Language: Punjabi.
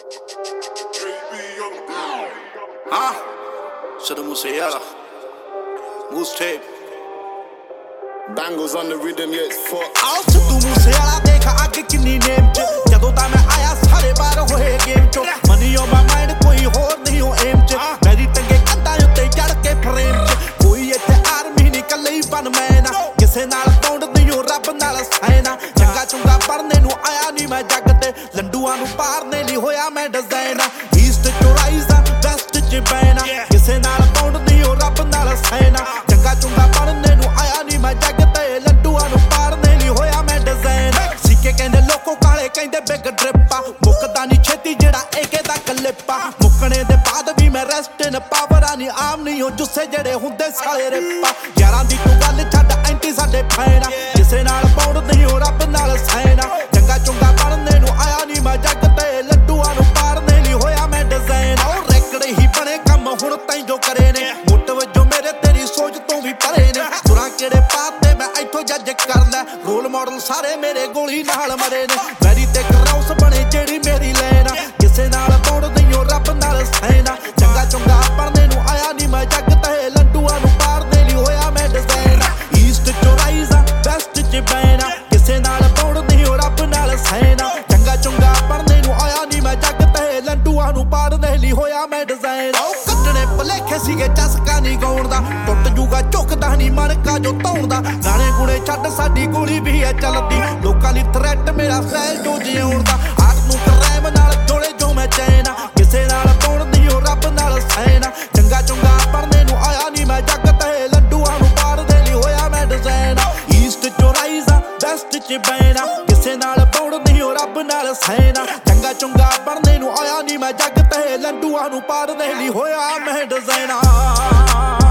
Huh? Shoulda Musiala. Moose tape. Bangles on the rhythm, yeah, it's fucked. आओ सिद्धू मूसेवाला देख आगे किन्नी नेम च जदों दा मैं आया सारे बार होए गेम चो मनी ऑन माय माइंड कोई होर नहीं हो एम च मेरी टंगे कंधां उत्ते चढ़ के फ्रेम च कोई इत्थे आर्मी नहीं कल्ले ही बन मैं ना किसे नाल पौंड नहीं हो रब नाल सैना चंगा चुंगा पढ़ने नूं आया नहीं मैं जग ते लंडूआं नूं पारने नहीं होया मैं डिजाइन ईस्ट चो राइज वेस्ट च बैना किसे नाल पौंड नहीं हो रब नाल सैना चंगा चुंगा पढ़ने नूं आया नहीं मैं जग ਕਹਿੰਦੇ ਬਿਗ ਡ੍ਰਿਪਾ ਮੁੱਕਦਾ ਨਹੀਂ ਛੇਤੀ ਜਿਹੜਾ ਏਕੇ ਦਾ ਕਲਿੱਪਾ ਮੁੱਕਣੇ ਦੇ ਬਾਅਦ ਵੀ ਮੈਂ ਰੈਸਟ ਇਨ ਪਾਵਰਾਂ ਨਹੀਂ ਆਮ ਨਹੀਂ ਹੋ ਜੁੱਸੇ ਜਿਹੜੇ ਹੁੰਦੇ ਸਾਲੇ ਰਿਪਾ ਯਾਰਾਂ ਦੀ ਤੂੰ ਗੱਲ ਛੱਡ ਐਂਟੀ ਸਾਡੇ ਫੈਨਾ ਕਿਸੇ ਨਾਲ ਪੌੜ ਨਹੀਂ ਹੋ ਰੱਬ ਨਾਲ ਸੈਨਾ ਚੰਗਾ ਚੁੰਗਾ ਪੜਨੇ ਨੂੰ ਆਇਆ ਨਹੀਂ ਮੈਂ ਜੱਗ ਤੇ ਲੱਡੂਆਂ ਨੂੰ ਪਾਰਨੇ ਲਈ ਹੋਇਆ ਮੈਂ ਡਿਜ਼ਾਈਨ ਉਹ ਰੈਕੜ ਹੀ ਬਣੇ ਕੰਮ ਹੁਣ ਤੈਂ ਜੋ ਕਰੇ ਨੇ ਮੁੱਟ ਵਜੋਂ ਮੇਰੇ ਤੇਰੀ ਸੋਚ ਤੋਂ ਵੀ ਪਰੇ ਨੇ ਸੁਰਾਂ ਕਿਹੜੇ ਪਾਤੇ ਮੈਂ ਇੱਥੋਂ ਜੱਜ ਕਰ ਲੈ ਰੋਲ ਮਾਡਲ ਸਾਰੇ ਮੇਰੇ ਗੋਲੀ ਨਾਲ ਮਰੇ ਨੇ ਮੈਰੀ ਤੇ ਕਰਾਉਸ ਬਣੇ ਜਿਹੜੀ ਮੇਰੀ ਲੈਣ ਕਿਸੇ ਨਾਲ ਪੌੜ ਨਹੀਂ ਰੱਬ ਨਾਲ ਸੈਨਾ ਚੰਗਾ ਚੁੰਗਾ ਪੜਨੇ ਨੂੰ ਆਇਆ ਨਹੀਂ ਮੈਂ ਜੱਗ ਤੇ ਲੱਡੂਆਂ ਨੂੰ ਪਾਰਨੇ ਲਈ ਹੋਇਆ ਮੈਂ ਡਿਜ਼ਾਈਨ ਈਸਟ ਚੋ ਰਾਈਜ਼ ਵੈਸਟ ਚ ਬੈਣਾ ਕਿਸੇ ਨਾਲ ਪੌੜ ਨਹੀਂ ਰੱਬ ਨਾਲ ਸੈਨਾ ਚੰਗਾ ਚੁੰਗਾ ਪੜਨੇ ਨੂੰ ਆਇਆ ਨਹੀਂ ਮੈਂ ਜੱਗ ਤੇ ਲੱਡੂਆਂ ਨੂੰ ਪਾਰਨੇ ਲਈ ਹੋਇਆ ਮੈਂ ਡਿਜ਼ਾਈਨ ਉਹ ਕੱਟਣੇ ਭਲੇਖੇ ਸੀਗੇ ਚਸਕਾ ਨਹੀਂ ਗਾਉਣ ਦਾ ਟੁੱਟ ਜੂਗਾ ਝੁਕਦਾ ਨਹੀਂ ਮਣਕਾ ਜੋ ਧੌਣ ਦਾ ਗਾਣੇ ਗੁਣੇ ਛੱਡ ਸਾਡੀ ਗੋਲੀ ਵੀ ਹੈ ਚੱਲਦੀ ਲੋਕਾਂ ਲਈ ਥ੍ਰੈਟ ਮੇਰਾ ਫੈਲ ਜੋ ਜਿਉਣ ਦਾ ਆਟ ਨੂੰ ਕਰੈਮ ਨਾਲ ਜੋੜੇ ਜੋ ਮੈਂ ਚੈਨਾ ਕਿਸੇ ਨਾਲ ਪੌੜ ਨਹੀਂ ਹੋ ਰੱਬ ਨਾਲ ਸੈਨਾ ਚੰਗਾ ਚੁੰਗਾ ਪੜਨੇ ਨੂੰ ਆਇਆ ਨਹੀਂ ਮੈਂ ਜੱਗ ਤੇ ਲੱਡੂਆਂ ਨੂੰ ਪਾਰਦੇ ਲਈ ਹੋਇਆ ਮੈਂ ਡਿਜ਼ਾਈਨ ਈਸਟ ਚੋ ਰਾਈਜ਼ ਵੈਸਟ ਚ ਬੈਣਾ ਕਿਸੇ ਨਾਲ ਪੌੜ ਨਹੀਂ ਹੋ ਰੱਬ ਨਾਲ ਸੈਨਾ ਚੰਗਾ ਚੁੰਗਾ ਪੜਨੇ ਨੂੰ ਆਇਆ ਨਹੀਂ ਮੈਂ ਜੱਗ ਤੇ ਲੱਡੂਆਂ ਨੂੰ ਪਾਰਦੇ ਲਈ ਹੋਇਆ ਮੈਂ ਡਿਜ਼ਾਈਨ